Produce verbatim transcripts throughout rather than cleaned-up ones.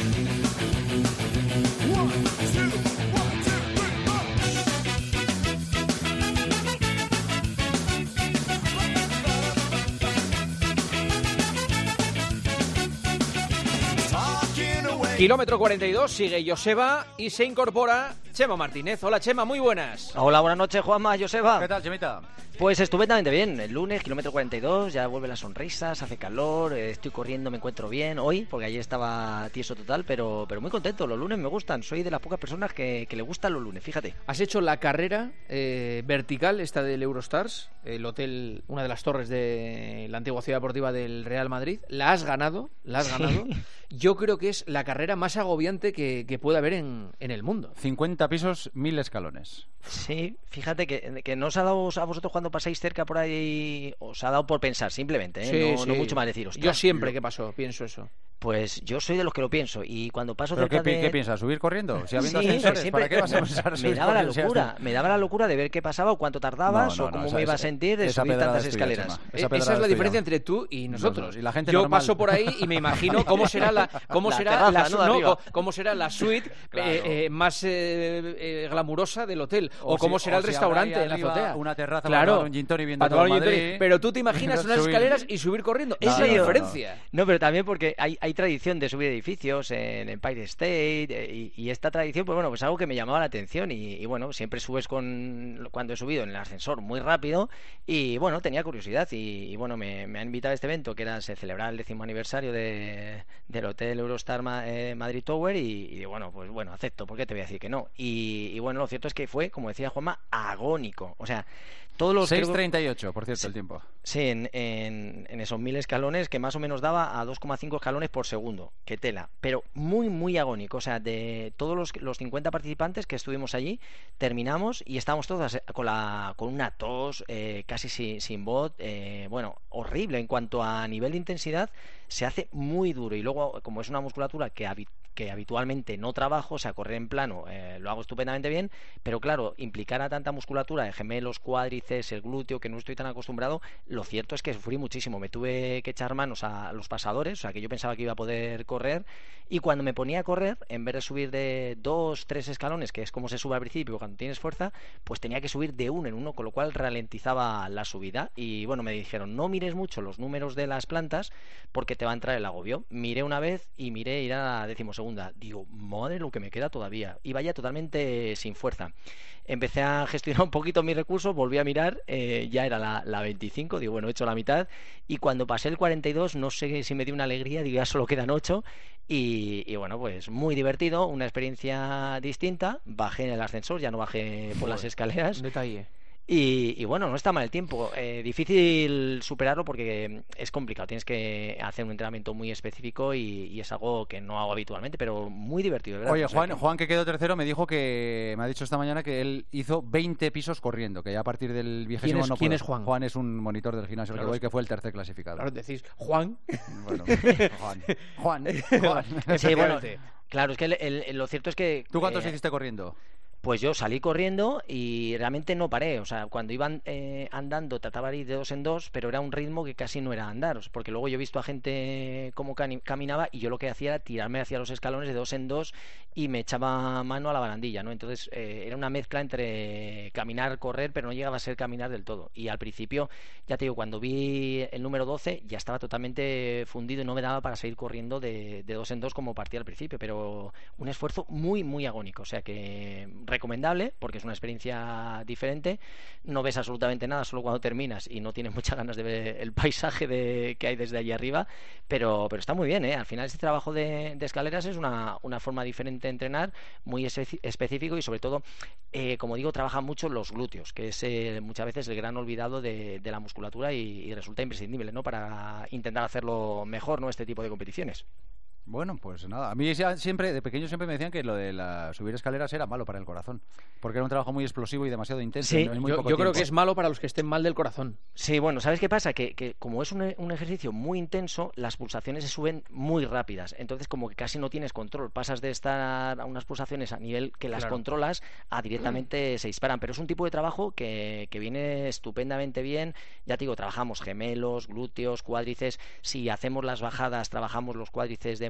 Kilómetro cuarenta y dos, sigue Joseba y se incorpora Chema Martínez. Hola Chema, muy buenas. Hola, buenas noches Juanma, Joseba. ¿Qué tal, Chemita? Pues estupendamente bien, el lunes, kilómetro cuarenta y dos, ya vuelven las sonrisas, hace calor, estoy corriendo, me encuentro bien hoy, porque ayer estaba tieso total, pero, pero muy contento, los lunes me gustan, soy de las pocas personas que, que le gustan los lunes, fíjate. Has hecho la carrera eh, vertical, esta del Eurostars, el hotel, una de las torres de la antigua ciudad deportiva del Real Madrid, la has ganado, la has ganado. Sí. Yo creo que es la carrera más agobiante que, que puede haber en, en el mundo. cincuenta pisos, mil escalones. Sí, fíjate que, que no os ha dado a vosotros cuando pasáis cerca por ahí, os ha dado por pensar simplemente, ¿eh? Sí, no, sí. no mucho más deciros. Yo siempre que paso pienso eso. Pues yo soy de los que lo pienso y cuando paso ¿Pero cerca qué, de... ¿qué piensas? ¿Subir corriendo? Si habiendo sí, ascensores, siempre... ¿para qué vas a pensar? Me daba la locura, me daba la locura de ver qué pasaba o cuánto tardabas no, no, o cómo no, me esa, iba a sentir de subir tantas escaleras. Esa, esa es la diferencia entre tú y nosotros. No, no, y la gente yo normal. paso por ahí y me imagino cómo será la cómo la será terraza, la, ¿no? no, cómo será la suite claro. eh, eh, más eh, eh, glamurosa del hotel o, o cómo si, será o el si restaurante en la azotea. Una terraza claro, para tomar un gin tonic viendo para tomar todo un gin Madrid. tonic, pero tú te imaginas unas subir. escaleras y subir corriendo. No, Esa no, es la no, diferencia. No. no, pero también porque hay, hay tradición de subir edificios en Empire State eh, y, y esta tradición, pues bueno, pues algo que me llamaba la atención y, y bueno, siempre subes con cuando he subido en el ascensor muy rápido y bueno, tenía curiosidad y, y bueno, me, me han invitado a este evento que era se celebraba el décimo aniversario de, del Hotel Eurostar Ma, eh, Madrid Tower y, y bueno, pues bueno, acepto, ¿por qué te voy a decir que no? Y, y bueno, lo cierto es que fue, como decía Juanma, agónico, o sea, todos los seis treinta y ocho, por cierto, sí, el tiempo. Sí, en, en, en esos mil escalones que más o menos daba a dos coma cinco escalones por segundo. Qué tela. Pero muy, muy agónico. O sea, de todos los, los cincuenta participantes que estuvimos allí, terminamos y estábamos todos con, la, con una tos, eh, casi sin, sin voz. Eh, bueno, horrible. En cuanto a nivel de intensidad, se hace muy duro. Y luego, como es una musculatura que habitualmente que habitualmente no trabajo, o sea, correr en plano eh, lo hago estupendamente bien, pero claro, implicar a tanta musculatura de gemelos, cuádriceps, el glúteo, que no estoy tan acostumbrado, lo cierto es que sufrí muchísimo, me tuve que echar manos a los pasadores, o sea, que yo pensaba que iba a poder correr, y cuando me ponía a correr, en vez de subir de dos, tres escalones, que es como se sube al principio cuando tienes fuerza, pues tenía que subir de uno en uno, con lo cual ralentizaba la subida, y bueno, me dijeron, no mires mucho los números de las plantas, porque te va a entrar el agobio. Miré una vez y miré ir a decimosegunda. Digo, madre lo que me queda todavía. Iba ya totalmente sin fuerza. Empecé a gestionar un poquito mis recursos, volví a mirar, eh, ya era la, la veinticinco, digo, bueno, he hecho la mitad. Y cuando pasé el cuarenta y dos, no sé si me dio una alegría, digo, ya solo quedan ocho. Y, y bueno, pues muy divertido, una experiencia distinta. Bajé en el ascensor, ya no bajé por las escaleras. Un detalle. Y, y bueno, no está mal el tiempo. Eh, difícil superarlo porque es complicado. Tienes que hacer un entrenamiento muy específico y, y es algo que no hago habitualmente, pero muy divertido. ¿Verdad? Oye, O sea Juan, que... Juan, que quedó tercero, me dijo que me ha dicho esta mañana que él hizo veinte pisos corriendo, que ya a partir del vigésimo ¿Quién es, no ¿quién puedo. es Juan? Juan es un monitor del gimnasio Claro, que voy, que fue el tercer clasificado. Claro, decís Juan. Bueno, Juan. Juan. Juan. Sí, bueno, claro, es que el, el, lo cierto es que... ¿Tú cuántos eh... hiciste corriendo? Pues yo salí corriendo y realmente no paré, o sea, cuando iban eh, andando trataba de ir de dos en dos, pero era un ritmo que casi no era andar, porque luego yo he visto a gente cómo caminaba y yo lo que hacía era tirarme hacia los escalones de dos en dos y me echaba mano a la barandilla, ¿no? Entonces eh, era una mezcla entre caminar, correr, pero no llegaba a ser caminar del todo. Y al principio, ya te digo, cuando vi el número doce ya estaba totalmente fundido y no me daba para seguir corriendo de, de dos en dos como partía al principio, pero un esfuerzo muy, muy agónico, o sea que... recomendable porque es una experiencia diferente, no ves absolutamente nada solo cuando terminas y no tienes muchas ganas de ver el paisaje de, que hay desde allí arriba, pero, pero está muy bien, ¿eh? Al final este trabajo de, de escaleras es una, una forma diferente de entrenar, muy espe- específico y sobre todo, eh, como digo, trabaja mucho los glúteos, que es eh, muchas veces el gran olvidado de, de la musculatura y, y resulta imprescindible, ¿no? Para intentar hacerlo mejor, ¿no? Este tipo de competiciones. Bueno, pues nada, a mí ya siempre, de pequeño siempre me decían que lo de la, subir escaleras era malo para el corazón, porque era un trabajo muy explosivo y demasiado intenso. Sí, en muy yo, poco yo creo tiempo. que es malo para los que estén mal del corazón. Sí, bueno, ¿sabes qué pasa? Que, que como es un, un ejercicio muy intenso, las pulsaciones se suben muy rápidas, entonces como que casi no tienes control, pasas de estar a unas pulsaciones a nivel que las Claro. controlas a directamente se disparan, pero es un tipo de trabajo que, que viene estupendamente bien, ya te digo, trabajamos gemelos, glúteos, cuádriceps, si hacemos las bajadas, trabajamos los cuádriceps de,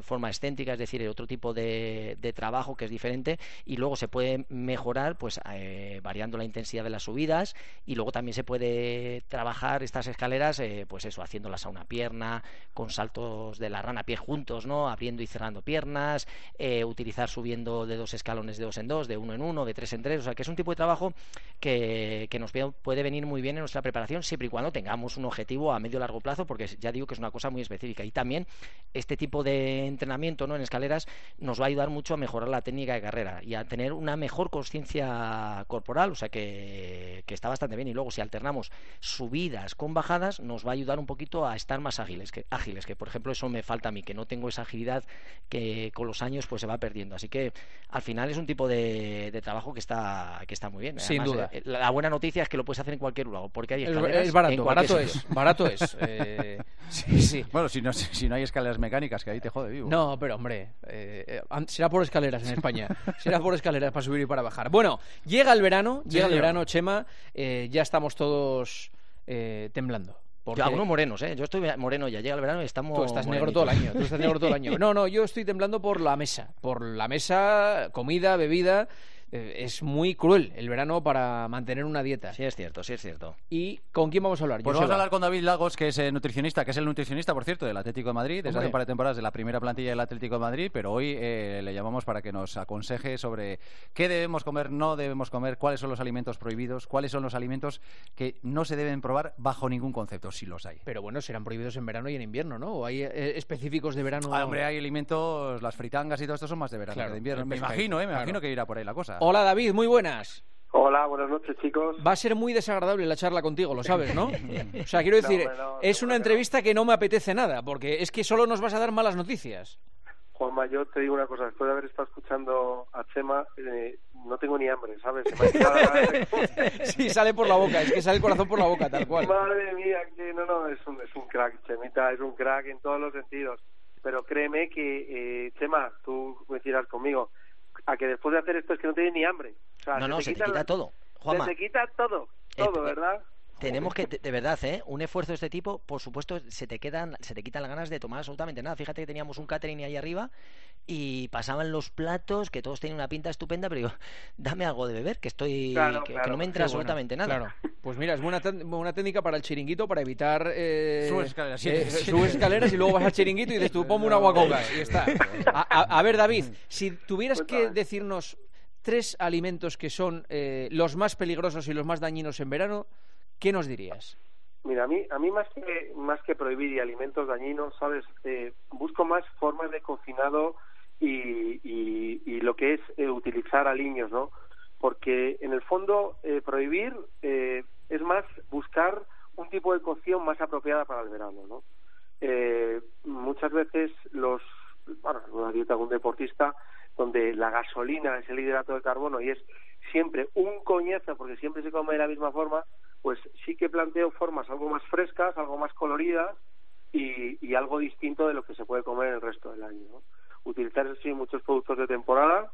forma excéntrica, es decir, otro tipo de, de trabajo que es diferente, y luego se puede mejorar pues eh, variando la intensidad de las subidas, y luego también se puede trabajar estas escaleras eh, pues eso, haciéndolas a una pierna, con saltos de la rana a pie juntos, ¿no? Abriendo y cerrando piernas, eh, utilizar subiendo de dos escalones de dos en dos, de uno en uno, de tres en tres, o sea que es un tipo de trabajo que, que nos puede venir muy bien en nuestra preparación, siempre y cuando tengamos un objetivo a medio largo plazo, porque ya digo que es una cosa muy específica. Y también este tipo de entrenamiento, ¿no?, en escaleras nos va a ayudar mucho a mejorar la técnica de carrera y a tener una mejor conciencia corporal, o sea que, que está bastante bien. Y luego si alternamos subidas con bajadas nos va a ayudar un poquito a estar más ágiles, que, ágiles, que por ejemplo eso me falta a mí, que no tengo esa agilidad que con los años pues se va perdiendo. Así que al final es un tipo de, de trabajo que está, que está muy bien. Sin Además, duda. Eh, la buena noticia es que lo puedes hacer en cualquier lugar, porque hay escaleras Es, es barato, en cualquier barato sitio. es, barato es. Eh, sí, sí. Bueno, si no, si no hay escaleras mecánicas, que ahí te jode vivo. No, pero hombre, eh, eh, será por escaleras en España. Será por escaleras para subir y para bajar. Bueno, llega el verano, Sí, llega el señor. verano, Chema, eh, ya estamos todos eh, temblando. Porque Yo, algunos morenos, ¿eh? Yo estoy moreno ya, llega el verano y estamos tú estás negro todo el morenitos. año, tú estás negro todo el año. No, no, yo estoy temblando por la mesa, por la mesa, comida, bebida. Eh, es muy cruel el verano para mantener una dieta. Sí es cierto, sí es cierto. ¿Y con quién vamos a hablar? Pues Joseba. vamos a hablar con David Lagos, que es eh, nutricionista, que es el nutricionista, por cierto, del Atlético de Madrid, desde Hombre. hace un par de temporadas de la primera plantilla del Atlético de Madrid, pero hoy eh, le llamamos para que nos aconseje sobre qué debemos comer, no debemos comer, cuáles son los alimentos prohibidos, cuáles son los alimentos que no se deben probar bajo ningún concepto, si los hay. Pero bueno, serán prohibidos en verano y en invierno, ¿no? ¿O hay eh, específicos de verano? Ah, hombre, hay alimentos, las fritangas y todo esto son más de verano Claro, que de invierno. el Me pescadito, imagino, ¿eh? Me claro. imagino que irá por ahí la cosa. Hola David, muy buenas. Hola, buenas noches, chicos. Va a ser muy desagradable la charla contigo, lo sabes, ¿no? O sea, quiero decir, No, hombre, no, es no, una no. entrevista que no me apetece nada, porque es que solo nos vas a dar malas noticias. Juanma, yo te digo una cosa, después de haber estado escuchando a Chema, eh, no tengo ni hambre, ¿sabes? Se me ha quitado la gana de- Sí, sale por la boca, es que sale el corazón por la boca, tal cual. Madre mía, que no, no, es un, es un crack, Chemita, es un crack en todos los sentidos. Pero créeme que, eh, Chema, tú coincidirás conmigo, a que después de hacer esto es que no tienes ni hambre. O sea, No, no, se te quita la- todo. Juanma, Se te quita todo, todo, Eh, ¿verdad? tenemos que, de de verdad, ¿eh? Un esfuerzo de este tipo, por supuesto, se te quedan, se te quitan las ganas de tomar absolutamente nada. Fíjate que teníamos un catering ahí arriba y pasaban los platos, que todos tenían una pinta estupenda, pero digo, dame algo de beber, que estoy, Claro, que, que claro. no me Qué entra bueno, absolutamente nada. Claro. Pues mira, es buena, ten- buena técnica para el chiringuito, para evitar... Eh, Subes escaleras, sí, eh, sí. subes escaleras y luego vas al chiringuito y dices tú, ponme una agua coca y ya está. A, a- a ver, David, si tuvieras que Cuéntame. decirnos tres alimentos que son eh, los más peligrosos y los más dañinos en verano, ¿qué nos dirías? Mira, a mí, a mí más que más que prohibir y alimentos dañinos, ¿sabes? Eh, busco más formas de cocinado y, y, y lo que es eh, utilizar aliños, ¿no? Porque en el fondo eh, prohibir eh, es más buscar un tipo de cocción más apropiada para el verano, ¿no? Eh, muchas veces los, bueno, una dieta de un deportista donde la gasolina es el hidrato de carbono y es siempre un coñazo porque siempre se come de la misma forma, pues sí que planteo formas algo más frescas, algo más coloridas y, y algo distinto de lo que se puede comer el resto del año, ¿no? Utilizar sí muchos productos de temporada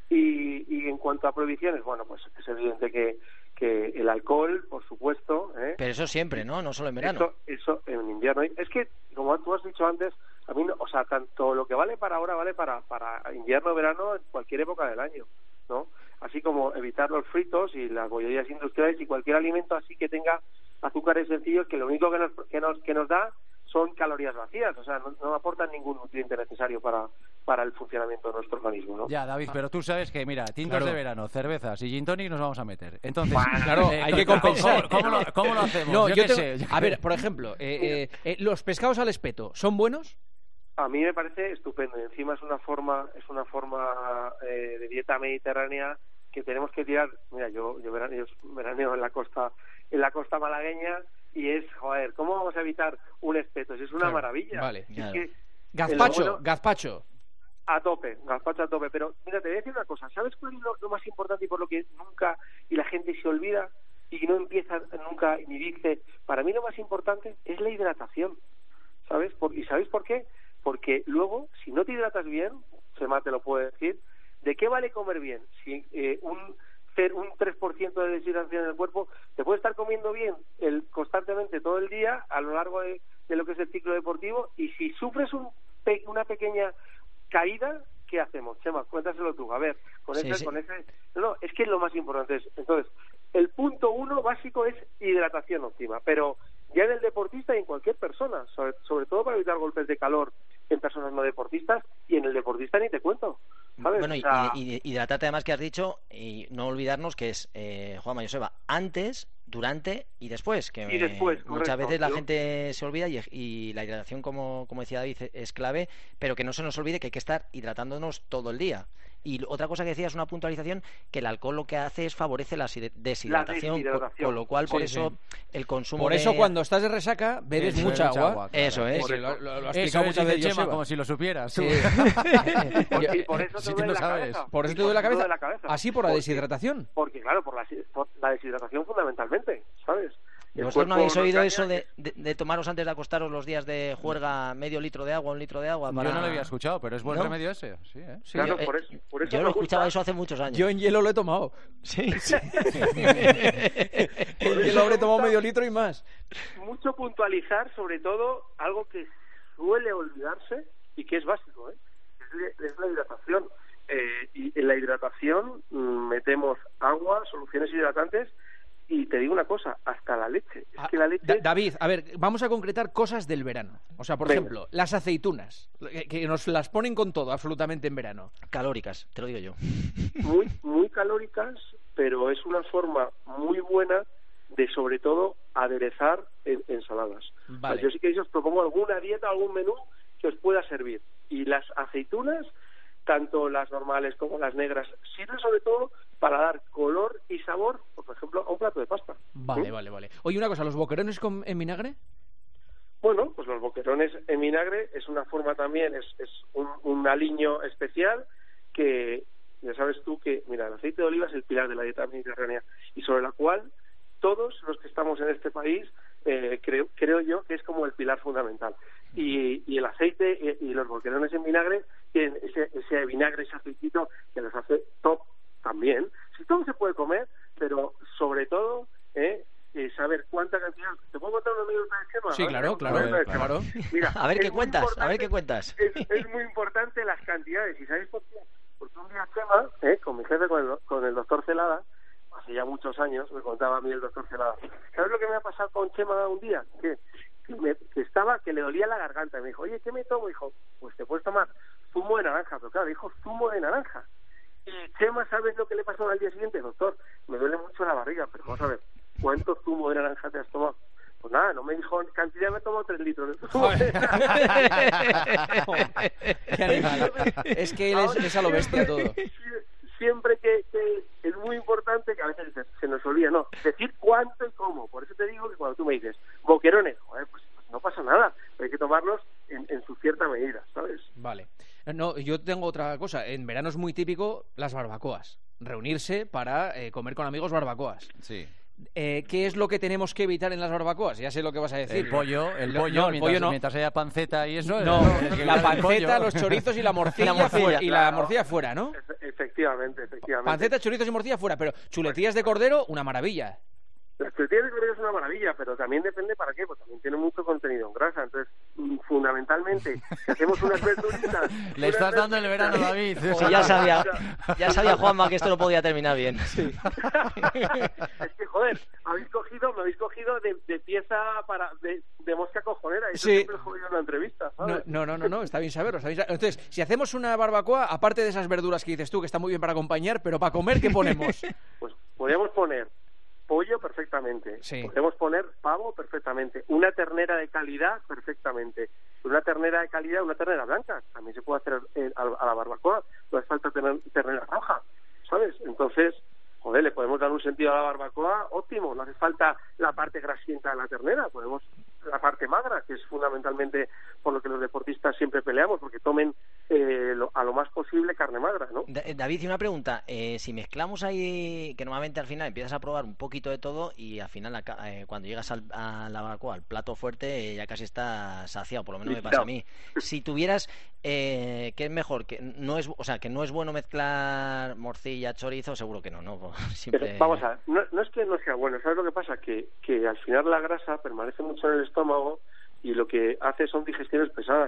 y, y en cuanto a prohibiciones, bueno, pues es evidente que, que el alcohol, por supuesto, ¿eh? Pero eso siempre, ¿no? No solo en verano. Eso, eso en invierno. Es que, como tú has dicho antes, a mí, no, o sea, tanto lo que vale para ahora vale para, para invierno, verano, en cualquier época del año, ¿no? Así como evitar los fritos y las bollerías industriales y cualquier alimento así que tenga azúcares sencillos que lo único que nos, que nos, que nos da son calorías vacías, o sea, no, no aportan ningún nutriente necesario para, para el funcionamiento de nuestro organismo, ¿no? Ya, David, pero tú sabes que, mira, tintos Claro. de verano, cervezas y gin tonic nos vamos a meter. Entonces, Claro, eh, hay que ¿cómo- compensar. ¿Cómo, cómo lo, cómo lo hacemos? No, Yo yo qué tengo- sé, yo A qué- ver, por ejemplo, eh, eh, eh, los pescados al espeto, ¿son buenos? A mí me parece estupendo y encima es una forma es una forma eh, de dieta mediterránea que tenemos que tirar. Mira, yo yo veraneo, veraneo en la costa en la costa malagueña y es, joder, ¿cómo vamos a evitar un espeto? Si es una Claro, maravilla. vale. Si Claro. es que Gazpacho, bueno- gazpacho. a tope, gazpacho a tope. Pero mira, te voy a decir una cosa. ¿Sabes cuál es lo, lo más importante y por lo que nunca y la gente se olvida y no empieza nunca ni dice? Para mí lo más importante es la hidratación, ¿sabes? Por, ¿Y sabéis por qué? Porque luego, si no te hidratas bien, Chema te lo puede decir, ¿de qué vale comer bien? Si eh, un cer- un tres por ciento de deshidratación en el cuerpo, te puede estar comiendo bien el constantemente todo el día a lo largo de, de lo que es el ciclo deportivo, y si sufres un pe- una pequeña caída, ¿qué hacemos? Chema, cuéntaselo tú. A ver, con Sí, ese, sí. con ese... No, no, es que lo más importante es... Entonces, el punto uno básico es hidratación óptima, pero ya en el deportista y en cualquier persona, sobre, sobre todo para evitar golpes de calor en personas no deportistas, y en el deportista ni te cuento, ¿sabes? Bueno, O y, sea, y, y hidratarte además que has dicho, y no olvidarnos que es, eh, Juanma Joseba, antes, durante y después, que Y después, eh, muchas correcto. veces la Yo- gente se olvida y, y la hidratación, como, como decía David, es clave, pero que no se nos olvide que hay que estar hidratándonos todo el día. Y otra cosa que decía es una puntualización, que el alcohol lo que hace es favorece la si- deshidratación, co- deshidratación. con lo cual por Sí, eso sí. el consumo Por de- eso cuando estás de resaca bebes Eso, mucha mucha agua. agua, claro. Eso es. Porque lo, lo- lo ha Eso explicado es, muchas dice veces Chema, Joseba. como si lo supieras. tú. Sí. por- y por eso te Si tú duele no la sabes. cabeza. Por eso Y te duele la eso cabeza. cabeza. Así por la Porque- deshidratación. Porque, claro, por la, por la deshidratación fundamentalmente, ¿sabes? El ¿Vosotros no cuerpo habéis nos oído daña eso y- de, de- de tomaros antes de acostaros los días de juerga medio litro de agua, un litro de agua? Para... Yo no lo había escuchado, pero es buen ¿No? remedio ese. Sí, ¿eh? Sí, Claro, yo, por eh, eso, por eso yo me lo gusta. escuchaba eso hace muchos años. Yo en hielo lo he tomado. Sí. En hielo habré tomado medio litro y más. Mucho puntualizar, sobre todo, algo que suele olvidarse y que es básico, ¿eh? Es, es la hidratación. Eh, y en la hidratación mm, metemos agua, soluciones hidratantes, y te digo una cosa, hasta la leche. Es que la leche... Da- David, a ver, vamos a concretar cosas del verano. O sea, por Venga. ejemplo, las aceitunas, que, que nos las ponen con todo, absolutamente en verano. Calóricas, te lo digo yo. muy muy calóricas, pero es una forma muy buena de, sobre todo, aderezar en- ensaladas. Vale. O sea, yo sí que os propongo alguna dieta, algún menú que os pueda servir. Y las aceitunas, tanto las normales como las negras, sirven sobre todo para dar color y sabor, por ejemplo, a un plato de pasta. Vale, ¿Mm? vale, vale. Oye, una cosa, ¿los boquerones con, en vinagre? Bueno, pues los boquerones en vinagre es una forma también, es, es un, un aliño especial que, ya sabes tú que, mira, el aceite de oliva es el pilar de la dieta mediterránea y sobre la cual todos los que estamos en este país, eh, creo, creo yo que es como el pilar fundamental. Y, y el aceite y, y los boquerones en vinagre tienen ese, ese vinagre, ese aceitito que los hace top también. Si todo se puede comer, pero sobre todo, eh, eh, saber cuánta cantidad. ¿Te puedo contar una anécdota de Chema? Sí, A ver, claro, una claro, anécdota de Chema. claro. Mira, A ver es qué muy cuentas, a ver importante- qué cuentas. Es, es muy importante las cantidades. ¿Y sabéis por qué? Porque un día Chema, eh, con mi jefe, con el, con el doctor Celada, hace ya muchos años, me contaba a mí el doctor Celada. ¿Sabes lo que me ha pasado con Chema un día? Que, que, me, que estaba, que le dolía la garganta. Y me dijo, oye, ¿qué me tomo? Dijo, pues te puedes tomar zumo de naranja. Pero claro, dijo zumo de naranja. Y Chema, ¿sabes lo que le pasó al día siguiente? Doctor, me duele mucho la barriga, pero vamos a ver, ¿cuánto zumo de naranja te has tomado? Pues nada, no me dijo cantidad, me tomo tres litros de zumo de naranja. Qué animal. Es que él es, es a lo bestia todo. Siempre que, que es muy importante, que a veces dices, se nos olvida, no, decir cuánto y cómo. Por eso te digo que cuando tú me dices, boquerones, joder, pues, pues no pasa nada, pero hay que tomarlos en, en su cierta medida, ¿sabes? Vale. No, yo tengo otra cosa. En verano es muy típico las barbacoas. Reunirse para eh, comer con amigos barbacoas. Sí. Eh, ¿Qué es lo que tenemos que evitar en las barbacoas? Ya sé lo que vas a decir. El pollo, el Lo- pollo, no, el mientras, pollo no. mientras haya panceta y eso. No, el que la viene del panceta, pollo. los chorizos y la morcilla, La morcilla, fuera, y la claro. morcilla fuera, ¿no? Efe- Efectivamente, efectivamente. Panceta, chorizos y morcilla fuera, pero chuletillas de cordero, una maravilla. Las tortillas de cordero es una maravilla, pero también depende para qué, pues también tiene mucho contenido en grasa. Entonces, mm, fundamentalmente, si hacemos unas verduritas... Le unas estás dando el verano, verduritas- David. Sí, ya sabía, ya sabía Juanma que esto no podía terminar bien. es que, joder, habéis cogido, me habéis cogido de, de pieza para de, de mosca cojonera. Y eso Sí. siempre lo he jodido en una entrevista, No, ¿sabes? no, no, no, no, está bien saberlo. Está bien saberlo. Entonces, si hacemos una barbacoa, aparte de esas verduras que dices tú, que está muy bien para acompañar, pero para comer, ¿qué ponemos? Pues podríamos poner pollo perfectamente, Sí. podemos poner pavo perfectamente, una ternera de calidad perfectamente, una ternera de calidad, una ternera blanca, también se puede hacer eh, a, a la barbacoa, no hace falta tener ternera roja, ¿sabes? Entonces, joder, le podemos dar un sentido a la barbacoa óptimo, no hace falta la parte grasienta de la ternera, podemos la parte magra, que es fundamentalmente por lo que los deportistas siempre peleamos, porque tomen eh, lo, a lo más posible carne magra, ¿no? Da- David, y una pregunta. Eh, si mezclamos ahí, que normalmente al final empiezas a probar un poquito de todo y al final aca- eh, cuando llegas al, a la barbacoa, al plato fuerte, eh, ya casi estás saciado, por lo menos me pasa a mí. Si tuvieras, eh, ¿qué es mejor? Que no es, o sea, que no es bueno mezclar morcilla, chorizo, seguro que no, ¿no? Siempre... Pero vamos a ver, no, no es que no sea bueno, ¿sabes lo que pasa? Que, que al final la grasa permanece mucho en el estómago y lo que hace son digestiones pesadas.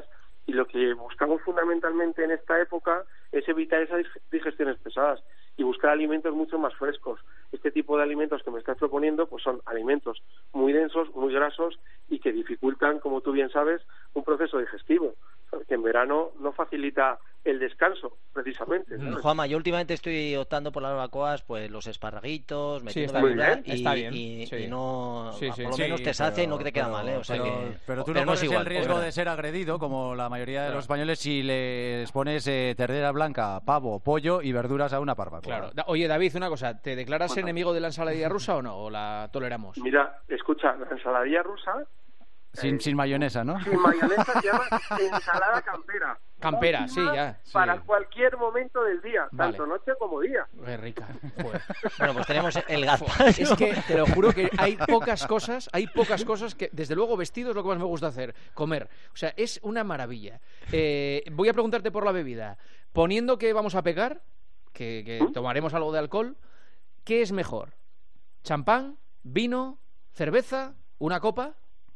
Y lo que buscamos fundamentalmente en esta época es evitar esas digestiones pesadas y buscar alimentos mucho más frescos. Este tipo de alimentos que me estás proponiendo pues son alimentos muy densos, muy grasos y que dificultan, como tú bien sabes, un proceso digestivo, que en verano no facilita el descanso, precisamente. ¿Sabes? Juanma, yo últimamente estoy optando por las barbacoas, pues los esparraguitos, metiendo sí, verdura bien, y, está bien. y, Sí. y no, Sí, sí, por lo sí, menos te sacia y no te queda pero, mal, ¿eh? O sea pero, que, pero tú pero no corres es igual, el riesgo es de ser agredido, como la mayoría de Claro. los españoles, si les pones eh, ternera blanca, pavo, pollo y verduras a una barbacoa. Claro. Da- Oye, David, una cosa, ¿te declaras Cuéntame. enemigo de la ensaladilla rusa o no? ¿O la toleramos? Mira, escucha, la ensaladilla rusa Sin, eh, sin mayonesa, ¿no? sin mayonesa se llama ensalada campera. Campera, sí, Óptima ya, sí. Para cualquier momento del día, Vale. tanto noche como día. Qué rica. Joder. Bueno, pues tenemos el gazpacho. Es que te lo juro que hay pocas cosas, hay pocas cosas que, desde luego, vestido es lo que más me gusta hacer, comer. O sea, es una maravilla. Eh, voy a preguntarte por la bebida. Poniendo que vamos a pecar, que, que tomaremos algo de alcohol, ¿qué es mejor? ¿Champán? ¿Vino? ¿Cerveza? ¿Una copa?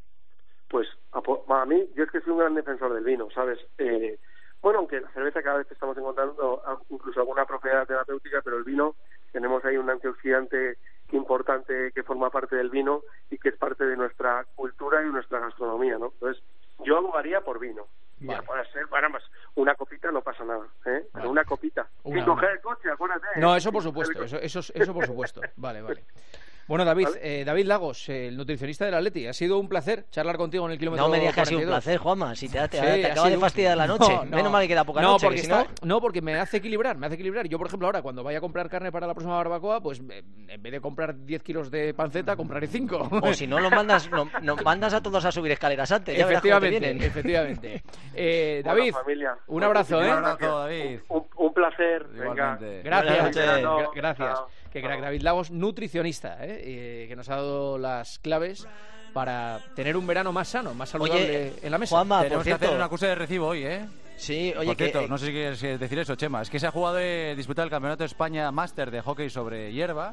Pues a, po- a mí, yo es que soy un gran defensor del vino, ¿sabes? Eh, bueno, aunque la cerveza cada vez estamos encontrando a- incluso alguna propiedad terapéutica, pero el vino, tenemos ahí un antioxidante importante que forma parte del vino y que es parte de nuestra cultura y nuestra gastronomía, ¿no? Entonces, yo abogaría por vino. Y Vale. ya puede ser, para más, una copita no pasa nada, ¿eh? Pero Vale. una copita. Una, Sin coger una. el coche, acuérdate. ¿eh? No, eso Sin por coger supuesto, el eso, coche. eso, eso por supuesto. Vale, vale. Bueno, David, ¿Vale? eh, David Lagos, eh, el nutricionista del Atleti, ha sido un placer charlar contigo en el kilómetro No me digas que ha sido un cuarenta y dos. placer, Juanma. Si te, te, Sí, te ha acaba de sido- fastidiar la noche. No, no. Menos mal que queda poca no, noche, porque que si está- no... no, porque me hace equilibrar, me hace equilibrar. Yo, por ejemplo, ahora cuando vaya a comprar carne para la próxima barbacoa, pues eh, en vez de comprar diez kilos de panceta, compraré cinco. O si no, los mandas, no, nos mandas a todos a subir escaleras antes. Ya verás cómo te Efectivamente, vienen. efectivamente. Eh, Bueno, David, familia, un abrazo, ¿eh? Un abrazo, David. Un, un placer. Venga. Igualmente. Gracias, Buenas noches. gra- gracias. Chao. Que crack, Chao. David Lagos, nutricionista, ¿eh? Eh, que nos ha dado las claves para tener un verano más sano, más saludable Oye, en la mesa. Juanma, por Tenemos que cierto... hacer un acuse de recibo hoy, ¿eh? Sí, oye, Por que... cierto, no sé si quieres eh, decir eso, Chema. Es que se ha jugado de disputar el Campeonato de España Máster de hockey sobre hierba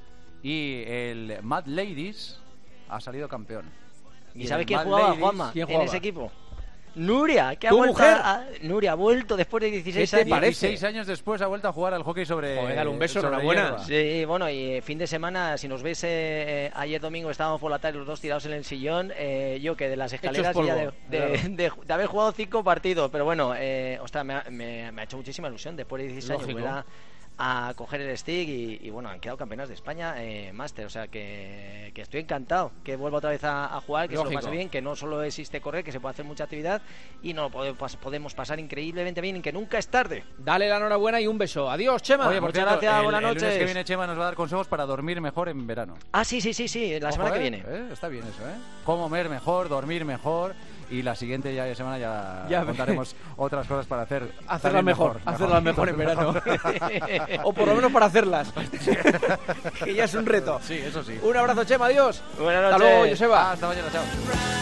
y el Mad Ladies ha salido campeón. ¿Y en sabes el quién Mad jugaba, Ladies- Juanma, ¿quién en jugaba? ese equipo? Nuria, que ha ¿Tu vuelto mujer? a- Nuria ha vuelto después de dieciséis ¿Qué te años. parece? dieciséis años después ha vuelto a jugar al hockey sobre Joder, dale un beso, sobre enhorabuena. hierba. Sí, bueno, y eh, fin de semana, si nos ves, eh, eh, ayer domingo estábamos por la tarde los dos tirados en el sillón, eh, yo que de las escaleras y ya de, polvo, de- claro. de- de haber jugado cinco partidos, pero bueno, eh, ostras, me ha, me- me ha hecho muchísima ilusión después de dieciséis Lógico. años volver a, a coger el stick y, y bueno, han quedado campeonas de España eh, máster, o sea que, que estoy encantado que vuelva otra vez a, a jugar, que se Lógico. lo pase bien, que no solo existe correr, que se puede hacer mucha actividad y no lo pode- pas- podemos pasar increíblemente bien y que nunca es tarde. Dale la enhorabuena y un beso. Adiós, Chema. Oye, por Muchas cierto, gracias, el- buenas El lunes noches. que viene Chema nos va a dar consejos para dormir mejor en verano. Ah, sí, sí, sí, sí, la Ojo, semana que ¿eh? viene. ¿Eh? Está bien eso, ¿eh? Cómo comer mejor, dormir mejor y la siguiente ya de semana ya, Ya contaremos otras cosas para hacer. Hacerlas también mejor, hacerlas mejor en verano. O por lo menos para hacerlas. Que ya es un reto. Sí, eso sí. Un abrazo, Chema, adiós. Buenas Hasta noches. luego, Joseba. Hasta mañana, chao.